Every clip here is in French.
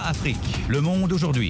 VOA Afrique, Le Monde aujourd'hui.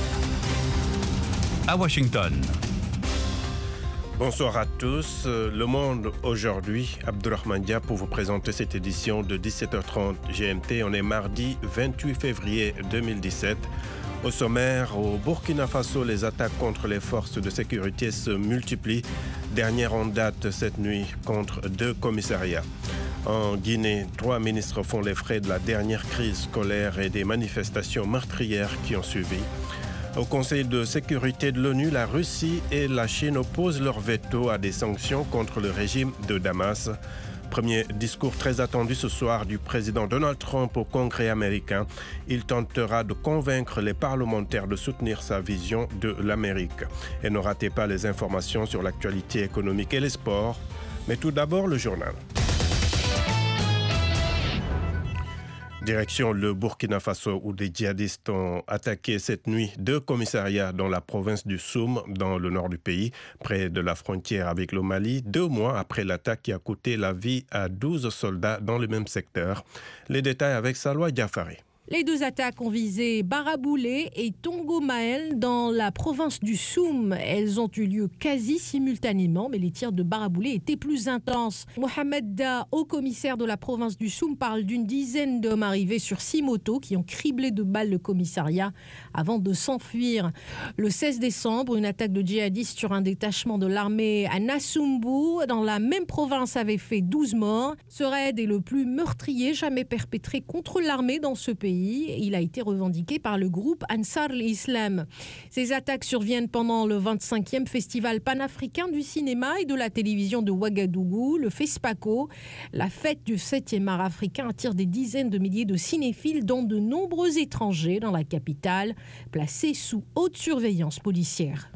À Washington. Bonsoir à tous. Le Monde aujourd'hui, Abdurrahman Dia pour vous présenter cette édition de 17h30 GMT. On est mardi 28 février 2017. Au sommaire, au Burkina Faso, les attaques contre les forces de sécurité se multiplient. Dernière en date cette nuit contre 2 commissariats. En Guinée, 3 ministres font les frais de la dernière crise scolaire et des manifestations meurtrières qui ont suivi. Au Conseil de sécurité de l'ONU, la Russie et la Chine opposent leur veto à des sanctions contre le régime de Damas. Premier discours très attendu ce soir du président Donald Trump au Congrès américain. Il tentera de convaincre les parlementaires de soutenir sa vision de l'Amérique. Et ne ratez pas les informations sur l'actualité économique et les sports. Mais tout d'abord, le journal. Direction le Burkina Faso où des djihadistes ont attaqué cette nuit 2 commissariats dans la province du Soum, dans le nord du pays, près de la frontière avec le Mali, 2 mois après l'attaque qui a coûté la vie à 12 soldats dans le même secteur. Les détails avec Salwa Diafari. Les 2 attaques ont visé Baraboulé et Tongomael dans la province du Soum. Elles ont eu lieu quasi simultanément, mais les tirs de Baraboulé étaient plus intenses. Mohamed Da, haut commissaire de la province du Soum, parle d'une dizaine d'hommes arrivés sur 6 motos qui ont criblé de balles le commissariat avant de s'enfuir. Le 16 décembre, une attaque de djihadistes sur un détachement de l'armée à Nassumbu, dans la même province, avait fait 12 morts. Ce raid est le plus meurtrier jamais perpétré contre l'armée dans ce pays. Il a été revendiqué par le groupe Ansar al-Islam. Ces attaques surviennent pendant le 25e festival panafricain du cinéma et de la télévision de Ouagadougou, le FESPACO. La fête du 7e art africain attire des dizaines de milliers de cinéphiles, dont de nombreux étrangers dans la capitale, placés sous haute surveillance policière.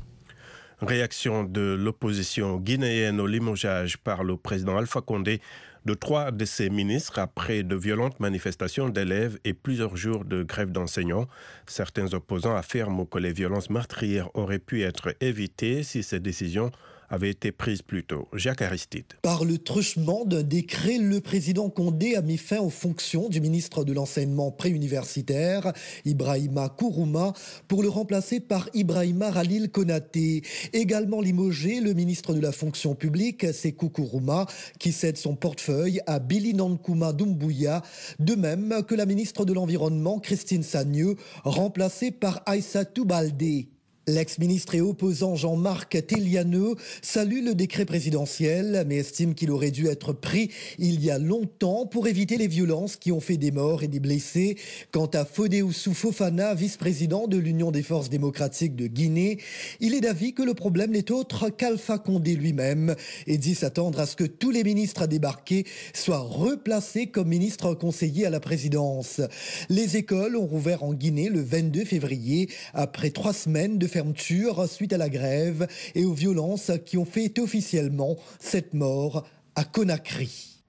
Réaction de l'opposition guinéenne au limogeage par le président Alpha Condé de 3 de ses ministres après de violentes manifestations d'élèves et plusieurs jours de grève d'enseignants. Certains opposants affirment que les violences meurtrières auraient pu être évitées si ces décisions avaient été prises plus tôt. Jacques Aristide. Par le truchement d'un décret, le président Condé a mis fin aux fonctions du ministre de l'enseignement préuniversitaire, Ibrahima Kourouma, pour le remplacer par Ibrahima Khalil Konaté. Également limogé, le ministre de la fonction publique, Sékou Kourouma, qui cède son portefeuille à Billy Nankouma Doumbouya, de même que la ministre de l'Environnement, Christine Sagneux, remplacée par Aïssatou Baldé. L'ex-ministre et opposant Jean-Marc Telianeux salue le décret présidentiel, mais estime qu'il aurait dû être pris il y a longtemps pour éviter les violences qui ont fait des morts et des blessés. Quant à Fodé Oussou Fofana, vice-président de l'Union des forces démocratiques de Guinée, il est d'avis que le problème n'est autre qu'Alpha Condé lui-même et dit s'attendre à ce que tous les ministres à débarquer soient replacés comme ministres conseillers à la présidence. Les écoles ont rouvert en Guinée le 22 février après 3 semaines de fermeture suite à la grève et aux violences qui ont fait officiellement 7 morts à Conakry.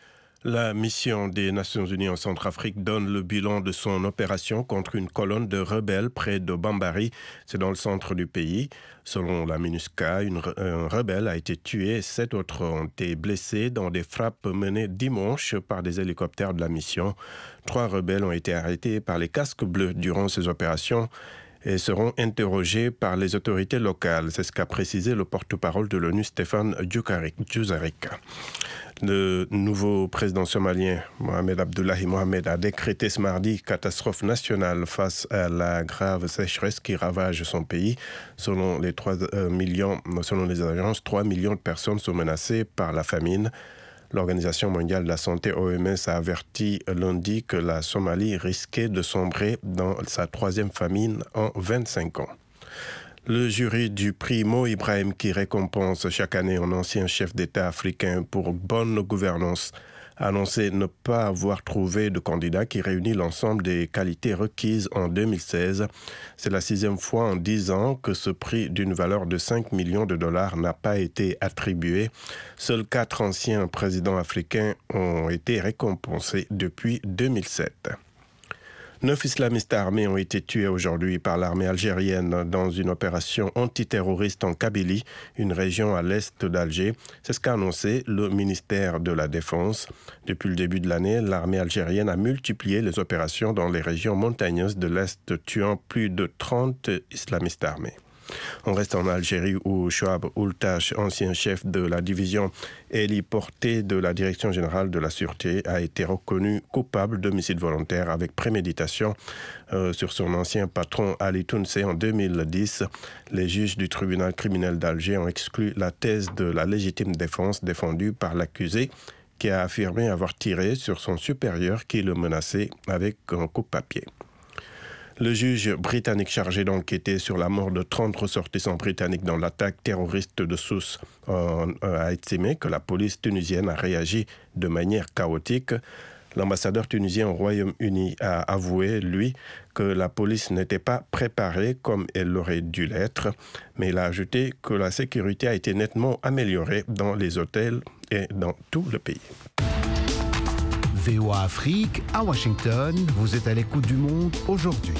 La mission des Nations Unies en Centrafrique donne le bilan de son opération contre une colonne de rebelles près de Bambari. C'est dans le centre du pays. Selon la MINUSCA, un rebelle a été tué et 7 autres ont été blessés dans des frappes menées dimanche par des hélicoptères de la mission. 3 rebelles ont été arrêtés par les casques bleus durant ces opérations et seront interrogés par les autorités locales. C'est ce qu'a précisé le porte-parole de l'ONU, Stéphane Dujarric. Le nouveau président somalien, Mohamed Abdullahi Mohamed, a décrété ce mardi catastrophe nationale face à la grave sécheresse qui ravage son pays. Selon les agences, 3 millions de personnes sont menacées par la famine. L'Organisation mondiale de la santé, OMS, a averti lundi que la Somalie risquait de sombrer dans sa 3e famine en 25 ans. Le jury du prix Mo Ibrahim, qui récompense chaque année un ancien chef d'État africain pour bonne gouvernance, a annoncé ne pas avoir trouvé de candidat qui réunit l'ensemble des qualités requises en 2016. C'est la 6e fois en 10 ans que ce prix d'une valeur de 5 millions de dollars n'a pas été attribué. Seuls 4 anciens présidents africains ont été récompensés depuis 2007. 9 islamistes armés ont été tués aujourd'hui par l'armée algérienne dans une opération antiterroriste en Kabylie, une région à l'est d'Alger. C'est ce qu'a annoncé le ministère de la Défense. Depuis le début de l'année, l'armée algérienne a multiplié les opérations dans les régions montagneuses de l'est, tuant plus de 30 islamistes armés. On reste en Algérie où Chouab Oultache, ancien chef de la division héliportée de la Direction générale de la Sûreté, a été reconnu coupable d'homicide volontaire avec préméditation sur son ancien patron Ali Tounsé en 2010. Les juges du tribunal criminel d'Alger ont exclu la thèse de la légitime défense défendue par l'accusé qui a affirmé avoir tiré sur son supérieur qui le menaçait avec un coupe-papier. Le juge britannique chargé d'enquêter sur la mort de 30 ressortissants britanniques dans l'attaque terroriste de Sousse a estimé que la police tunisienne a réagi de manière chaotique. L'ambassadeur tunisien au Royaume-Uni a avoué, lui, que la police n'était pas préparée comme elle aurait dû l'être, mais il a ajouté que la sécurité a été nettement améliorée dans les hôtels et dans tout le pays. VOA Afrique, à Washington, vous êtes à l'écoute du monde aujourd'hui.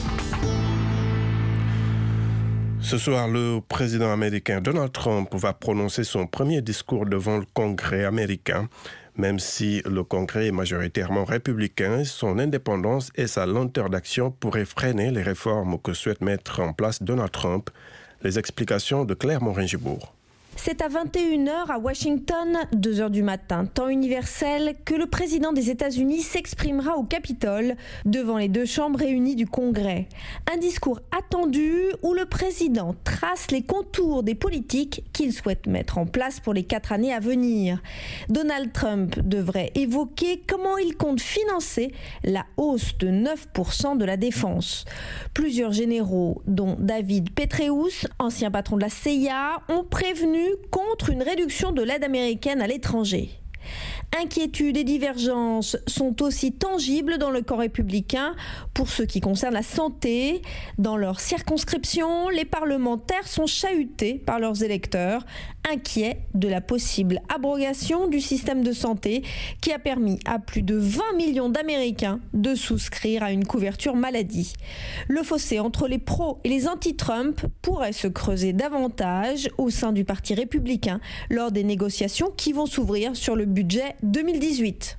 Ce soir, le président américain Donald Trump va prononcer son premier discours devant le Congrès américain. Même si le Congrès est majoritairement républicain, son indépendance et sa lenteur d'action pourraient freiner les réformes que souhaite mettre en place Donald Trump. Les explications de Claire Morin-Gibourg. C'est à 21h à Washington, 2h du matin, temps universel, que le président des États-Unis s'exprimera au Capitole devant les deux chambres réunies du Congrès. Un discours attendu où le président trace les contours des politiques qu'il souhaite mettre en place pour les 4 années à venir. Donald Trump devrait évoquer comment il compte financer la hausse de 9% de la défense. Plusieurs généraux, dont David Petraeus, ancien patron de la CIA, ont prévenu contre une réduction de l'aide américaine à l'étranger. Inquiétudes et divergences sont aussi tangibles dans le camp républicain pour ce qui concerne la santé. Dans leur circonscription, les parlementaires sont chahutés par leurs électeurs, inquiets de la possible abrogation du système de santé qui a permis à plus de 20 millions d'Américains de souscrire à une couverture maladie. Le fossé entre les pros et les anti-Trump pourrait se creuser davantage au sein du Parti républicain lors des négociations qui vont s'ouvrir sur le budget 2018.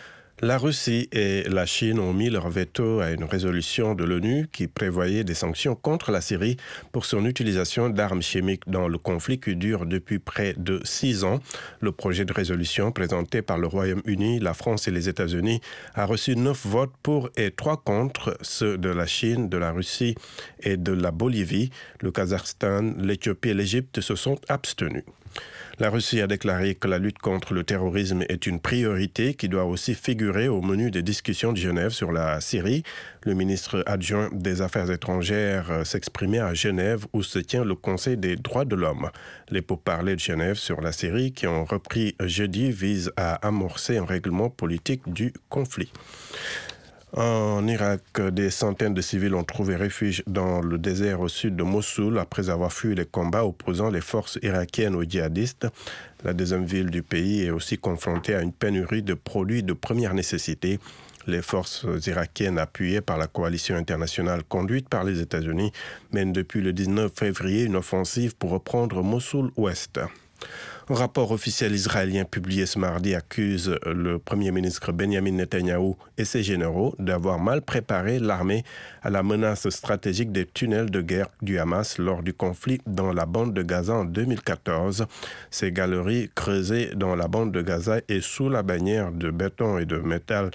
La Russie et la Chine ont mis leur veto à une résolution de l'ONU qui prévoyait des sanctions contre la Syrie pour son utilisation d'armes chimiques dans le conflit qui dure depuis près de 6 ans. Le projet de résolution présenté par le Royaume-Uni, la France et les États-Unis a reçu 9 votes pour et 3 contre, ceux de la Chine, de la Russie et de la Bolivie. Le Kazakhstan, l'Éthiopie et l'Égypte se sont abstenus. La Russie a déclaré que la lutte contre le terrorisme est une priorité qui doit aussi figurer au menu des discussions de Genève sur la Syrie. Le ministre adjoint des Affaires étrangères s'exprimait à Genève où se tient le Conseil des droits de l'homme. Les pourparlers de Genève sur la Syrie qui ont repris jeudi visent à amorcer un règlement politique du conflit. En Irak, des centaines de civils ont trouvé refuge dans le désert au sud de Mossoul après avoir fui les combats opposant les forces irakiennes aux djihadistes. La deuxième ville du pays est aussi confrontée à une pénurie de produits de première nécessité. Les forces irakiennes appuyées par la coalition internationale conduite par les États-Unis mènent depuis le 19 février une offensive pour reprendre Mossoul-Ouest. Un rapport officiel israélien publié ce mardi accuse le Premier ministre Benjamin Netanyahou et ses généraux d'avoir mal préparé l'armée à la menace stratégique des tunnels de guerre du Hamas lors du conflit dans la bande de Gaza en 2014. Ces galeries creusées dans la bande de Gaza et sous la barrière de béton et de métal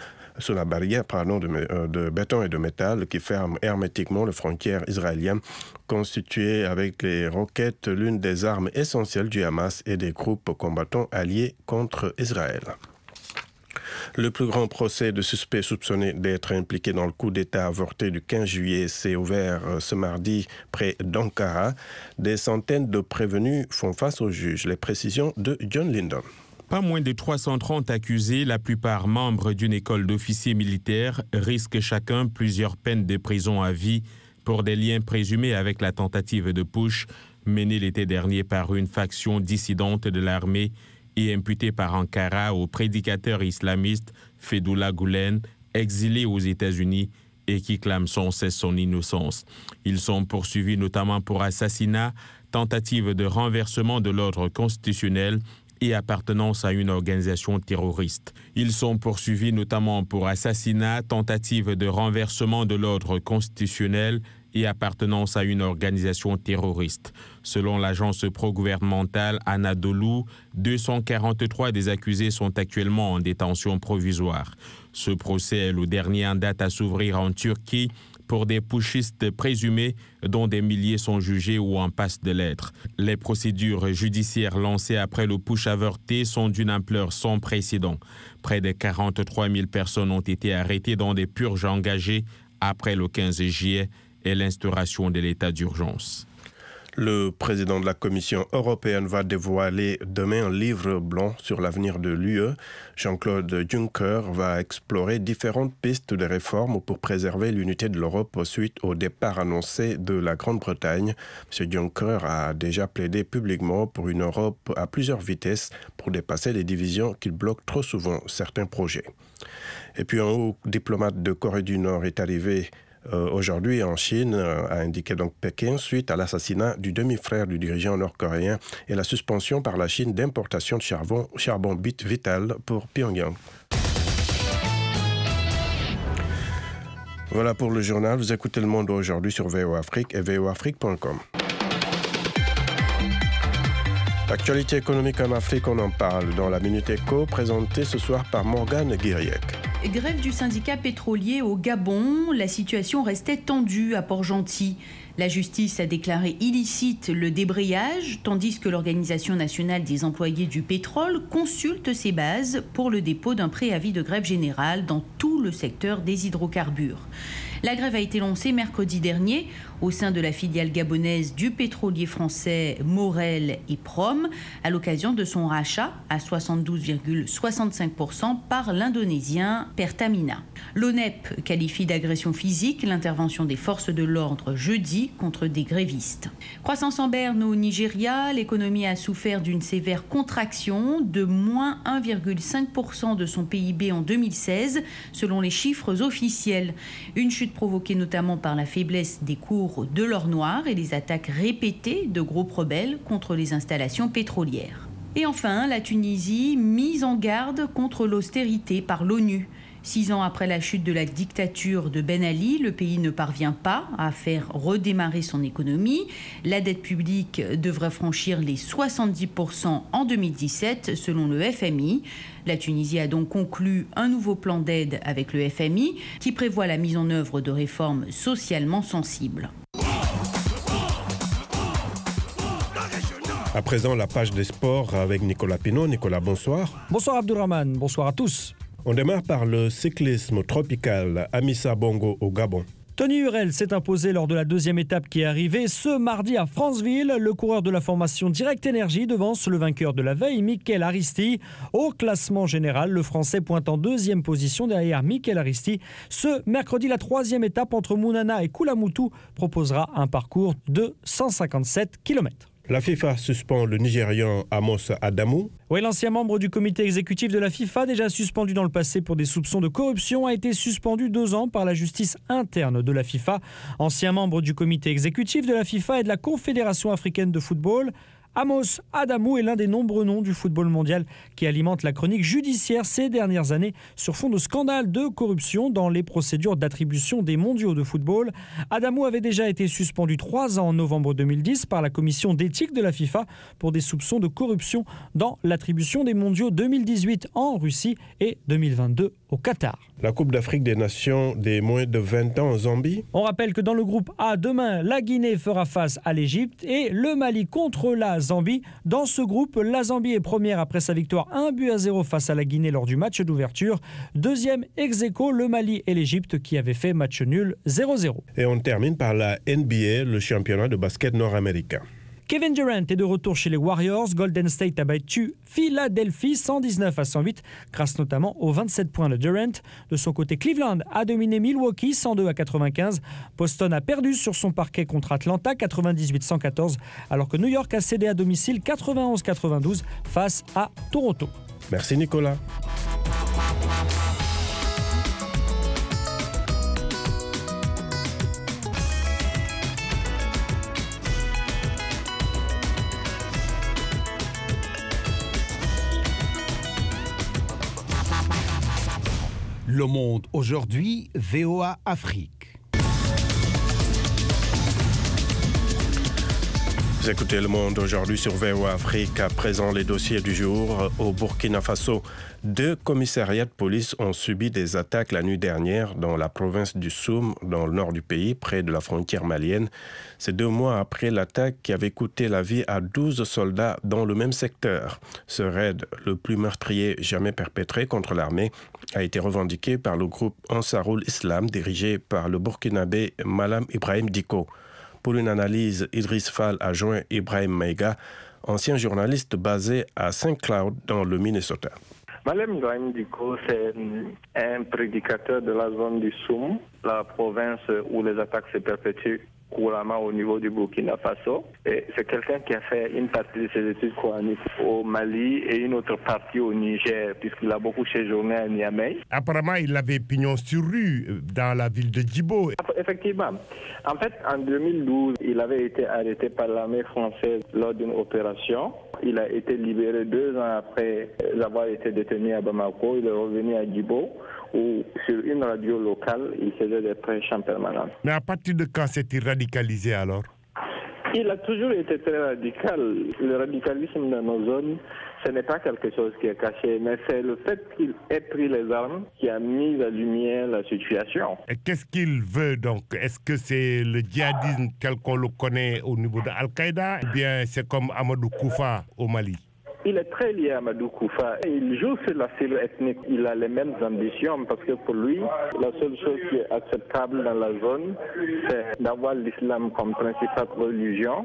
de béton et de métal qui ferme hermétiquement les frontières israéliennes, constituée avec les roquettes l'une des armes essentielles du Hamas et des groupes combattants alliés contre Israël. Le plus grand procès de suspects soupçonnés d'être impliqués dans le coup d'État avorté du 15 juillet s'est ouvert ce mardi près d'Ankara. Des centaines de prévenus font face aux juges. Les précisions de John Lyndon. Pas moins de 330 accusés, la plupart membres d'une école d'officiers militaires, risquent chacun plusieurs peines de prison à vie pour des liens présumés avec la tentative de putsch menée l'été dernier par une faction dissidente de l'armée et imputée par Ankara au prédicateur islamiste Fethullah Gülen, exilé aux États-Unis et qui clament sans cesse son innocence. Ils sont poursuivis notamment pour assassinat, tentative de renversement de l'ordre constitutionnel et appartenance à une organisation terroriste. Ils sont poursuivis notamment pour assassinat, tentative de renversement de l'ordre constitutionnel et appartenance à une organisation terroriste. Selon l'agence pro-gouvernementale Anadolu, 243 des accusés sont actuellement en détention provisoire. Ce procès est le dernier en date à s'ouvrir en Turquie pour des putschistes présumés dont des milliers sont jugés ou en passe de l'être. Les procédures judiciaires lancées après le putsch avorté sont d'une ampleur sans précédent. Près de 43 000 personnes ont été arrêtées dans des purges engagées après le 15 juillet et l'instauration de l'état d'urgence. Le président de la Commission européenne va dévoiler demain un livre blanc sur l'avenir de l'UE. Jean-Claude Juncker va explorer différentes pistes de réforme pour préserver l'unité de l'Europe suite au départ annoncé de la Grande-Bretagne. M. Juncker a déjà plaidé publiquement pour une Europe à plusieurs vitesses pour dépasser les divisions qui bloquent trop souvent certains projets. Et puis un haut diplomate de Corée du Nord est arrivé aujourd'hui en Chine, a indiqué donc Pékin, suite à l'assassinat du demi-frère du dirigeant nord-coréen et la suspension par la Chine d'importation de charbon vital pour Pyongyang. Voilà pour le journal. Vous écoutez Le Monde aujourd'hui sur VOA Afrique et voafrique.com. L'actualité économique en Afrique, on en parle dans la Minute Éco, présentée ce soir par Morgane Guiriec. Grève du syndicat pétrolier au Gabon, la situation restait tendue à Port-Gentil. La justice a déclaré illicite le débrayage, tandis que l'Organisation nationale des employés du pétrole consulte ses bases pour le dépôt d'un préavis de grève générale dans tout le secteur des hydrocarbures. La grève a été lancée mercredi dernier au sein de la filiale gabonaise du pétrolier français Morel et Prom, à l'occasion de son rachat à 72,65% par l'Indonésien Pertamina. L'ONEP qualifie d'agression physique l'intervention des forces de l'ordre jeudi contre des grévistes. Croissance en berne au Nigeria, l'économie a souffert d'une sévère contraction de moins 1,5% de son PIB en 2016, selon les chiffres officiels. Une chute provoquée notamment par la faiblesse des cours de l'or noir et les attaques répétées de groupes rebelles contre les installations pétrolières. Et enfin, la Tunisie mise en garde contre l'austérité par l'ONU. 6 ans après la chute de la dictature de Ben Ali, le pays ne parvient pas à faire redémarrer son économie. La dette publique devrait franchir les 70% en 2017, selon le FMI. La Tunisie a donc conclu un nouveau plan d'aide avec le FMI qui prévoit la mise en œuvre de réformes socialement sensibles. À présent, la page des sports avec Nicolas Pinault. Nicolas, bonsoir. Bonsoir Abdourahmane, bonsoir à tous. On démarre par le cyclisme tropical Amissa Bongo au Gabon. Tony Hurel s'est imposé lors de la deuxième étape qui est arrivée ce mardi à Franceville. Le coureur de la formation Direct Énergie devance le vainqueur de la veille, Mikel Aristi. Au classement général, le Français pointe en deuxième position derrière Mikel Aristi. Ce mercredi, la troisième étape entre Mounana et Koulamoutou proposera un parcours de 157 km. La FIFA suspend le Nigérian Amos Adamou. Oui, l'ancien membre du comité exécutif de la FIFA, déjà suspendu dans le passé pour des soupçons de corruption, a été suspendu 2 ans par la justice interne de la FIFA. Ancien membre du comité exécutif de la FIFA et de la Confédération africaine de football, Amos Adamou est l'un des nombreux noms du football mondial qui alimente la chronique judiciaire ces dernières années sur fond de scandales de corruption dans les procédures d'attribution des mondiaux de football. Adamou avait déjà été suspendu 3 ans en novembre 2010 par la commission d'éthique de la FIFA pour des soupçons de corruption dans l'attribution des mondiaux 2018 en Russie et 2022 au Qatar. La Coupe d'Afrique des Nations des moins de 20 ans en Zambie. On rappelle que dans le groupe A, demain, la Guinée fera face à l'Égypte et le Mali contre la Zambie. Dans ce groupe, la Zambie est première après sa victoire 1-0 face à la Guinée lors du match d'ouverture. Deuxième ex-aequo, le Mali et l'Égypte qui avaient fait match nul 0-0. Et on termine par la NBA, le championnat de basket nord-américain. Kevin Durant est de retour chez les Warriors. Golden State a battu Philadelphie 119-108 grâce notamment aux 27 points de Durant. De son côté, Cleveland a dominé Milwaukee 102-95. Boston a perdu sur son parquet contre Atlanta 98-114 alors que New York a cédé à domicile 91-92 face à Toronto. Merci Nicolas. Le Monde aujourd'hui, VOA Afrique. Vous écoutez Le Monde aujourd'hui sur VOA Afrique. À présent, les dossiers du jour. Au Burkina Faso, 2 commissariats de police ont subi des attaques la nuit dernière dans la province du Soum, dans le nord du pays, près de la frontière malienne. C'est 2 mois après l'attaque qui avait coûté la vie à 12 soldats dans le même secteur. Ce raid, le plus meurtrier jamais perpétré contre l'armée, a été revendiqué par le groupe Ansarul Islam, dirigé par le Burkinabé Malam Ibrahim Dicko. Pour une analyse, Idriss Fall a joint Ibrahim Maïga, ancien journaliste basé à St. Cloud dans le Minnesota. Malam Ibrahim Dicko, c'est un prédicateur de la zone du Soum, la province où les attaques se perpétuent couramment au niveau du Burkina Faso. Et c'est quelqu'un qui a fait une partie de ses études coraniques au Mali et une autre partie au Niger, puisqu'il a beaucoup séjourné à Niamey. Apparemment, il avait pignon sur rue dans la ville de Djibo. Effectivement. En fait, en 2012, il avait été arrêté par l'armée française lors d'une opération. Il a été libéré 2 ans après avoir été détenu à Bamako. Il est revenu à Djibo, où sur une radio locale, il faisait des prêches en permanence. Mais à partir de quand s'est-il radicalisé alors? Il a toujours été très radical. Le radicalisme dans nos zones, ce n'est pas quelque chose qui est caché, mais c'est le fait qu'il ait pris les armes qui a mis à lumière la situation. Et qu'est-ce qu'il veut donc? Est-ce que c'est le djihadisme tel qu'on le connaît au niveau de Al-Qaïda ou bien c'est comme Amadou Koufa au Mali? Il est très lié à Amadou Koufa. Il joue sur la cible ethnique. Il a les mêmes ambitions parce que pour lui, la seule chose qui est acceptable dans la zone, c'est d'avoir l'islam comme principale religion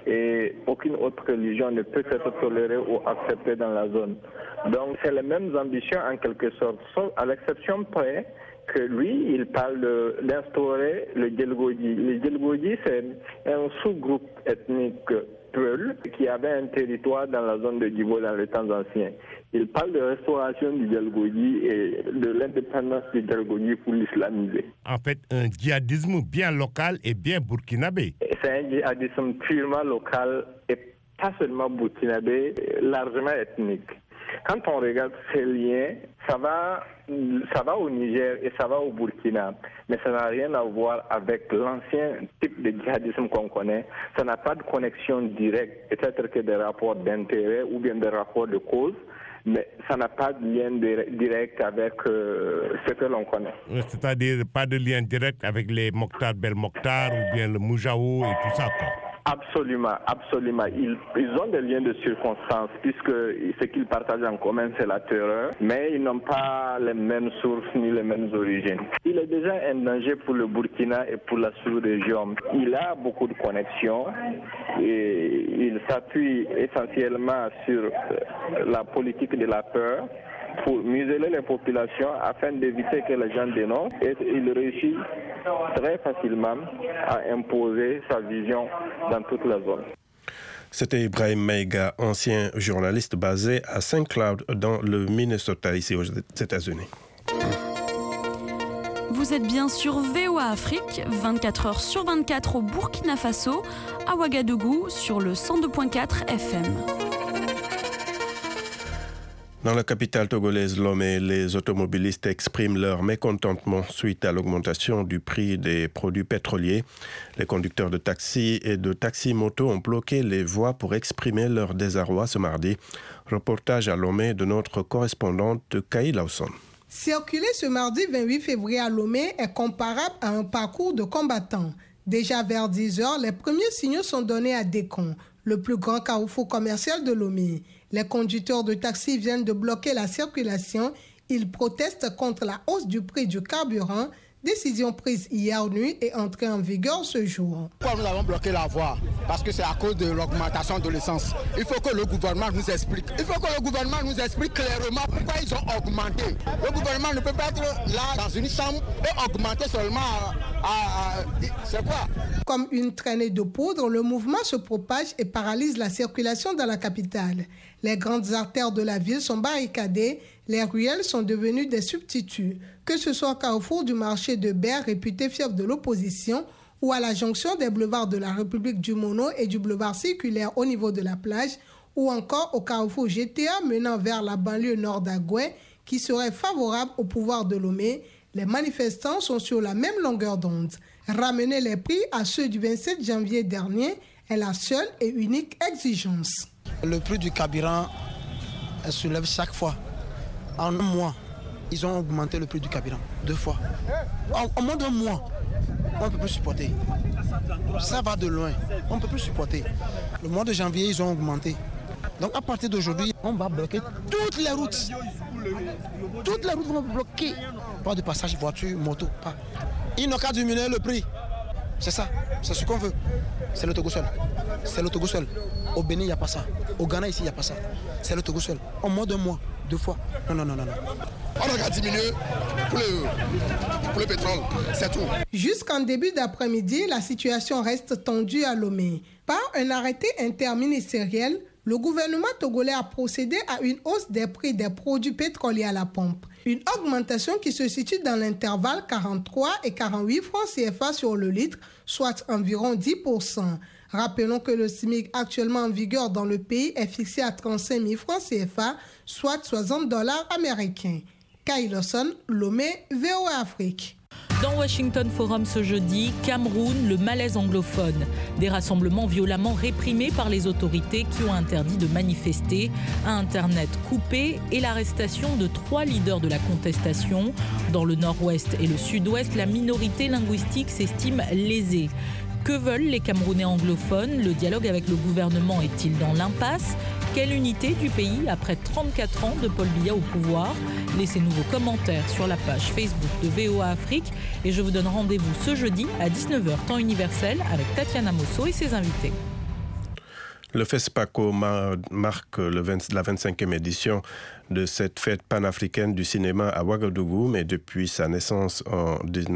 et aucune autre religion ne peut être tolérée ou acceptée dans la zone. Donc c'est les mêmes ambitions en quelque sorte, sauf à l'exception près que lui, il parle d'instaurer le Djelgodi. Le Djelgodi, c'est un sous-groupe ethnique Peul qui avait un territoire dans la zone de Djibo dans les temps anciens. Il parle de restauration du Djelgodi et de l'indépendance du Djelgodi pour l'islamiser. En fait, un djihadisme bien local et bien burkinabé. C'est un djihadisme purement local et pas seulement burkinabé, largement ethnique. Quand on regarde ces liens, ça va au Niger et ça va au Burkina, mais ça n'a rien à voir avec l'ancien type de djihadisme qu'on connaît. Ça n'a pas de connexion directe, peut-être que des rapports d'intérêt ou bien des rapports de cause, mais ça n'a pas de lien direct avec ce que l'on connaît. C'est-à-dire pas de lien direct avec les Mokhtar Belmokhtar ou bien le Moujaou et tout ça, quoi. Absolument, absolument. Ils ont des liens de circonstance puisque ce qu'ils partagent en commun, c'est la terreur, mais ils n'ont pas les mêmes sources ni les mêmes origines. Il est déjà un danger pour le Burkina et pour la sous-région. Il a beaucoup de connexions et il s'appuie essentiellement sur la politique de la peur pour museler les populations afin d'éviter que les gens dénoncent, et il réussit très facilement à imposer sa vision dans toute la zone. C'était Ibrahim Maïga, ancien journaliste basé à St. Cloud dans le Minnesota, ici aux États-Unis. Vous êtes bien sur VOA Afrique, 24 heures sur 24 au Burkina Faso, à Ouagadougou sur le 102.4 FM. Dans la capitale togolaise Lomé, les automobilistes expriment leur mécontentement suite à l'augmentation du prix des produits pétroliers. Les conducteurs de taxi et de taxi-moto ont bloqué les voies pour exprimer leur désarroi ce mardi. Reportage à Lomé de notre correspondante Kaï Lawson. Circuler ce mardi 28 février à Lomé est comparable à un parcours de combattants. Déjà vers 10 heures, les premiers signaux sont donnés à Décon, le plus grand carrefour commercial de Lomé. Les conducteurs de taxi viennent de bloquer la circulation. Ils protestent contre la hausse du prix du carburant, décision prise hier nuit et entrée en vigueur ce jour. Pourquoi nous avons bloqué la voie? Parce que c'est à cause de l'augmentation de l'essence. Il faut que le gouvernement nous explique. Il faut que le gouvernement nous explique clairement pourquoi ils ont augmenté. Le gouvernement ne peut pas être là dans une chambre et augmenter seulement c'est quoi? Comme une traînée de poudre, le mouvement se propage et paralyse la circulation dans la capitale. Les grandes artères de la ville sont barricadées, les ruelles sont devenues des substituts. Que ce soit au carrefour du marché de Berre, réputé fief de l'opposition, ou à la jonction des boulevards de la République du Mono et du boulevard circulaire au niveau de la plage, ou encore au carrefour GTA menant vers la banlieue nord d'Agoué, qui serait favorable au pouvoir de Lomé. Les manifestants sont sur la même longueur d'onde. Ramener les prix à ceux du 27 janvier dernier est la seule et unique exigence. Le prix du carburant soulève chaque fois. En un mois, ils ont augmenté le prix du carburant 2 fois. En moins d'un mois, on ne peut plus supporter. Ça va de loin, on ne peut plus supporter. Le mois de janvier, ils ont augmenté. Donc à partir d'aujourd'hui, on va bloquer toutes les routes. Toutes les routes vont bloquer. Pas de passage voiture, moto, pas. Ils n'ont qu'à diminuer le prix. C'est ça, c'est ce qu'on veut. C'est le Togo seul. C'est le Togo seul. Au Bénin, il n'y a pas ça. Au Ghana, ici, il n'y a pas ça. C'est le Togo seul. En moins d'un mois, 2 fois. Non. On a qu'à diminuer pour le pétrole, c'est tout. Jusqu'en début d'après-midi, la situation reste tendue à Lomé. Par un arrêté interministériel, le gouvernement togolais a procédé à une hausse des prix des produits pétroliers à la pompe. Une augmentation qui se situe dans l'intervalle 43 et 48 francs CFA sur le litre, soit environ 10%. Rappelons que le SMIC actuellement en vigueur dans le pays est fixé à 35 000 francs CFA, soit $60 américains. Kay Lawson, Lomé, VOA Afrique. Dans Washington Forum ce jeudi, Cameroun, le malaise anglophone. Des rassemblements violemment réprimés par les autorités qui ont interdit de manifester, un Internet coupé et l'arrestation de 3 leaders de la contestation. Dans le nord-ouest et le sud-ouest, la minorité linguistique s'estime lésée. Que veulent les Camerounais anglophones? Le dialogue avec le gouvernement est-il dans l'impasse? Quelle unité du pays après 34 ans de Paul Biya au pouvoir? Laissez-nous vos commentaires sur la page Facebook de VOA Afrique et je vous donne rendez-vous ce jeudi à 19h temps universel avec Tatiana Mosso et ses invités. Le FESPACO marque la 25e édition de cette fête panafricaine du cinéma à Ouagadougou, mais depuis sa naissance en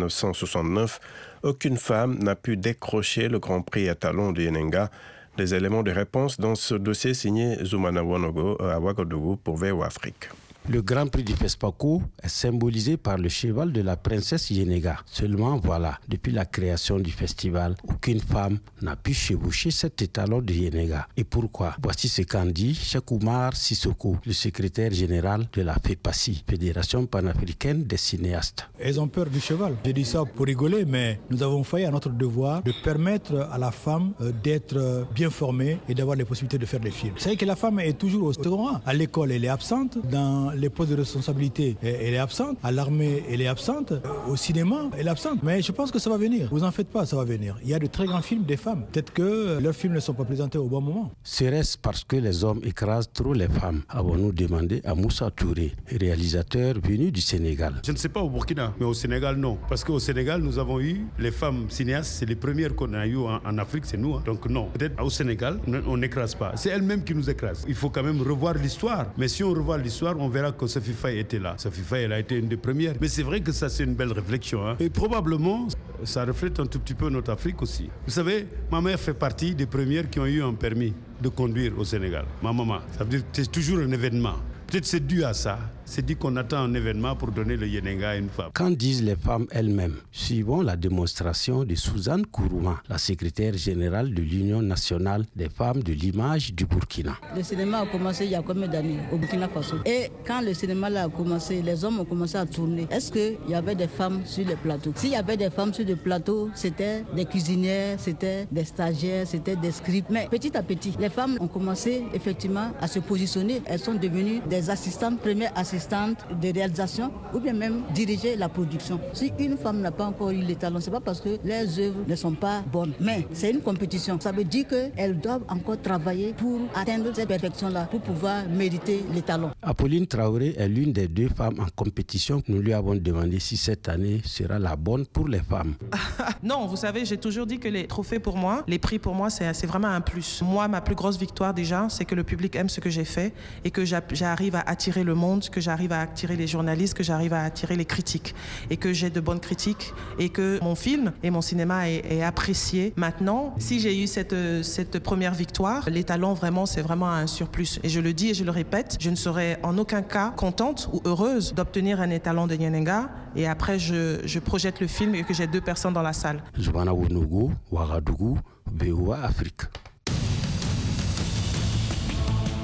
1969, aucune femme n'a pu décrocher le Grand Prix à talons de Yenenga. Des éléments de réponse dans ce dossier signé Zoumana Wonogo à Ouagadougou pour VOA Afrique. Le Grand Prix du FESPACO est symbolisé par le cheval de la princesse Yenega. Seulement voilà, depuis la création du festival, aucune femme n'a pu chevaucher cet étalon de Yenega. Et pourquoi? Voici ce qu'en dit Cheikh Oumar Sissoko, le secrétaire général de la FEPACI, Fédération panafricaine des cinéastes. Elles ont peur du cheval. Je dis ça pour rigoler, mais nous avons failli à notre devoir de permettre à la femme d'être bien formée et d'avoir les possibilités de faire des films. Vous savez que la femme est toujours au second rang. À l'école, elle est absente. Dans les postes de responsabilité, elle est absente. À l'armée, elle est absente. Au cinéma, elle est absente. Mais je pense que ça va venir. Vous en faites pas, ça va venir. Il y a de très grands films des femmes. Peut-être que leurs films ne sont pas présentés au bon moment. Serait-ce parce que les hommes écrasent trop les femmes? Avons-nous demandé à Moussa Touré, réalisateur venu du Sénégal. Je ne sais pas au Burkina, mais au Sénégal, non. Parce qu'au Sénégal, nous avons eu les femmes cinéastes. C'est les premières qu'on a eues en Afrique, c'est nous. Donc non. Peut-être au Sénégal, on n'écrase pas. C'est elles-mêmes qui nous écrasent. Il faut quand même revoir l'histoire. Mais si on revoit l'histoire, on verra que Sophie Faye était là. Sophie Faye, elle a été une des premières. Mais c'est vrai que ça, c'est une belle réflexion. Hein. Et probablement, ça reflète un tout petit peu notre Afrique aussi. Vous savez, ma mère fait partie des premières qui ont eu un permis de conduire au Sénégal. Ma maman. Ça veut dire que c'est toujours un événement. Peut-être c'est dû à ça. C'est dit qu'on attend un événement pour donner le Yenenga à une femme. Qu'en disent les femmes elles-mêmes? Suivons la démonstration de Suzanne Kourouma, la secrétaire générale de l'Union nationale des femmes de l'image du Burkina. Le cinéma a commencé il y a combien d'années au Burkina Faso? Et quand le cinéma a commencé, les hommes ont commencé à tourner. Est-ce qu'il y avait des femmes sur les plateaux? S'il y avait des femmes sur les plateaux, c'était des cuisinières, c'était des stagiaires, c'était des scripts. Mais petit à petit, les femmes ont commencé effectivement à se positionner. Elles sont devenues des assistantes, premières assistantes de réalisation ou bien même diriger la production. Si une femme n'a pas encore eu les talents, c'est pas parce que les œuvres ne sont pas bonnes, mais c'est une compétition. Ça veut dire qu'elles doivent encore travailler pour atteindre cette perfection-là, pour pouvoir mériter les talents. Apolline Traoré est l'une des 2 femmes en compétition. Nous lui avons demandé si cette année sera la bonne pour les femmes. Non, vous savez, j'ai toujours dit que les trophées pour moi, les prix pour moi, c'est vraiment un plus. Moi, ma plus grosse victoire déjà, c'est que le public aime ce que j'ai fait et que j'arrive à attirer le monde, que j'arrive à attirer les journalistes, que j'arrive à attirer les critiques et que j'ai de bonnes critiques et que mon film et mon cinéma est apprécié. Maintenant, si j'ai eu cette première victoire, les talents vraiment, c'est vraiment un surplus. Et je le dis et je le répète, je ne serais en aucun cas contente ou heureuse d'obtenir un étalon de Yenenga et après je projette le film et que j'ai 2 personnes dans la salle. Zoumana Wonogo, Ouagadougou, VOA Afrique.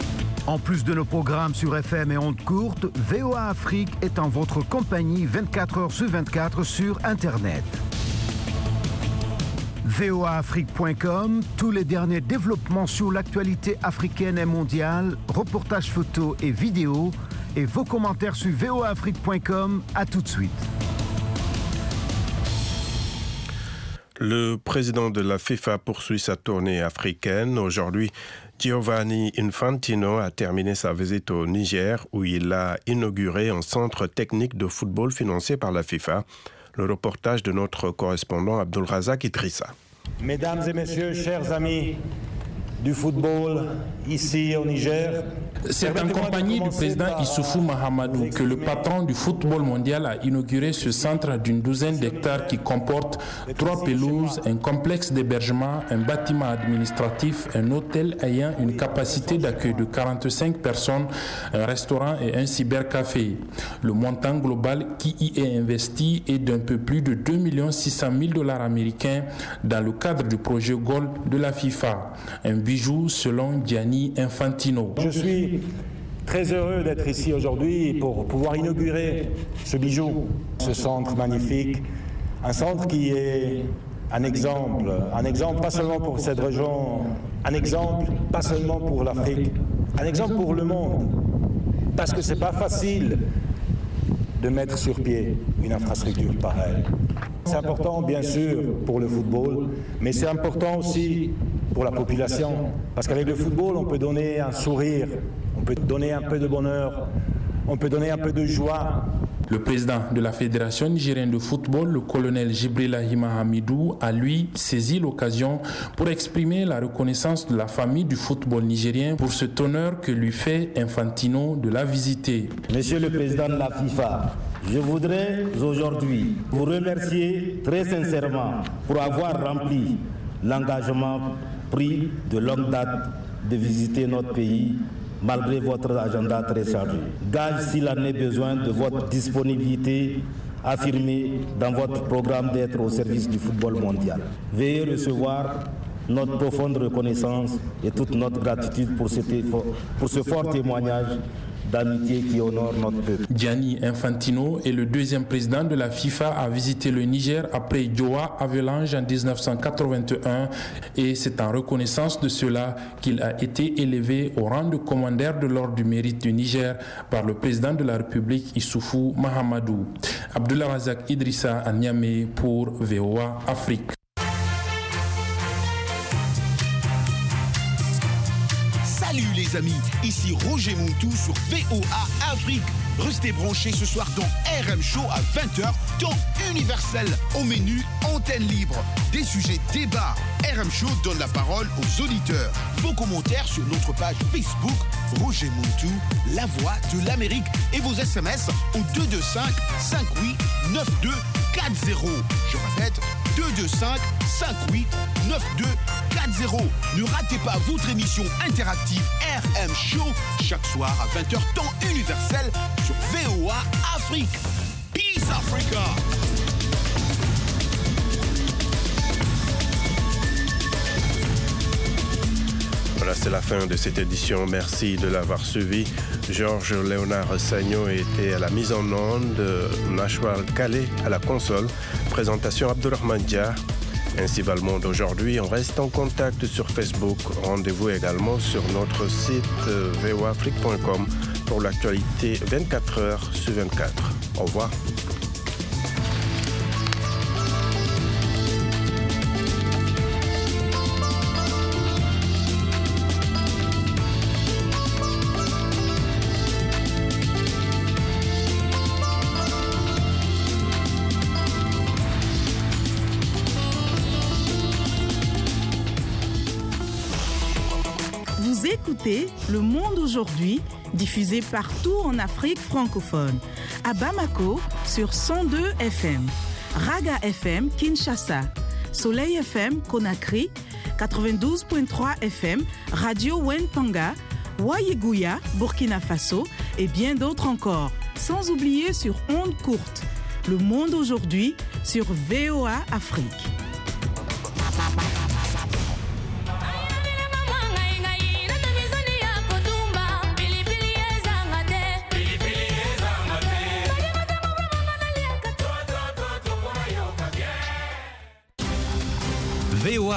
En plus de nos programmes sur FM et ondes courtes, VOA Afrique est en votre compagnie 24h/24 sur Internet. voaafrique.com, tous les derniers développements sur l'actualité africaine et mondiale, reportages photos et vidéos, et vos commentaires sur voaafrique.com. À tout de suite. Le président de la FIFA poursuit sa tournée africaine. Aujourd'hui, Gianni Infantino a terminé sa visite au Niger où il a inauguré un centre technique de football financé par la FIFA. Le reportage de notre correspondant Abdulrazak Idrissa. Mesdames et messieurs, chers amis du football ici au Niger. C'est en compagnie du président Issoufou Mahamadou que le patron du football mondial a inauguré ce centre d'une douzaine d'hectares qui comporte 3 pelouses, un complexe d'hébergement, un bâtiment administratif, un hôtel ayant une capacité d'accueil de 45 personnes, un restaurant et un cybercafé. Le montant global qui y est investi est d'un peu plus de 2 600 000 $ américains dans le cadre du projet Gold de la FIFA. Un bijou selon Gianni Infantino. Je suis très heureux d'être ici aujourd'hui pour pouvoir inaugurer ce bijou, ce centre magnifique, un centre qui est un exemple pas seulement pour cette région, un exemple pas seulement pour l'Afrique, un exemple pour le monde, parce que c'est pas facile de mettre sur pied une infrastructure pareille. C'est important bien sûr pour le football, mais c'est important aussi pour la population, parce qu'avec le football on peut donner un sourire, on peut donner un peu de bonheur, on peut donner un peu de joie. Le président de la Fédération nigérienne de football, le colonel Jibrilahi Mahamidou, a lui saisi l'occasion pour exprimer la reconnaissance de la famille du football nigérien pour cet honneur que lui fait Infantino de la visiter. Monsieur le président de la FIFA, je voudrais aujourd'hui vous remercier très sincèrement pour avoir rempli l'engagement pris de longue date de visiter notre pays malgré votre agenda très chargé. Gage s'il en est besoin de votre disponibilité affirmée dans votre programme d'être au service du football mondial. Veuillez recevoir notre profonde reconnaissance et toute notre gratitude pour ce fort témoignage d'amitié qui honore notre peuple. Gianni Infantino est le deuxième président de la FIFA à visiter le Niger après Joao Havelange en 1981 et c'est en reconnaissance de cela qu'il a été élevé au rang de commandeur de l'ordre du mérite du Niger par le président de la République Issoufou Mahamadou. Abdulrazak Idrissa à Niamey pour VOA Afrique. Salut les amis, ici Roger Montou sur VOA Afrique. Restez branchés ce soir dans RM Show à 20h, temps universel. Au menu, antenne libre, des sujets débats. RM Show donne la parole aux auditeurs. Vos commentaires sur notre page Facebook, Roger Montou, la voix de l'Amérique. Et vos SMS au 225 58 92 40. Je répète, 225 58 92 40. Ne ratez pas votre émission interactive RM Show chaque soir à 20h temps universel sur VOA Afrique. Peace Africa. Voilà, c'est la fin de cette édition. Merci de l'avoir suivi. Georges Léonard Sagno était à la mise en onde, Nashwal Kale à la console. Présentation Abdulrahman Dia. Ainsi va le monde aujourd'hui. On reste en contact sur Facebook. Rendez-vous également sur notre site voaafrique.com pour l'actualité 24h/24. Au revoir. Écoutez Le Monde aujourd'hui, diffusé partout en Afrique francophone. À Bamako, sur 102 FM. Raga FM, Kinshasa. Soleil FM, Conakry. 92.3 FM, Radio Wentanga. Wayeguya, Burkina Faso. Et bien d'autres encore. Sans oublier sur ondes courtes. Le Monde aujourd'hui, sur VOA Afrique.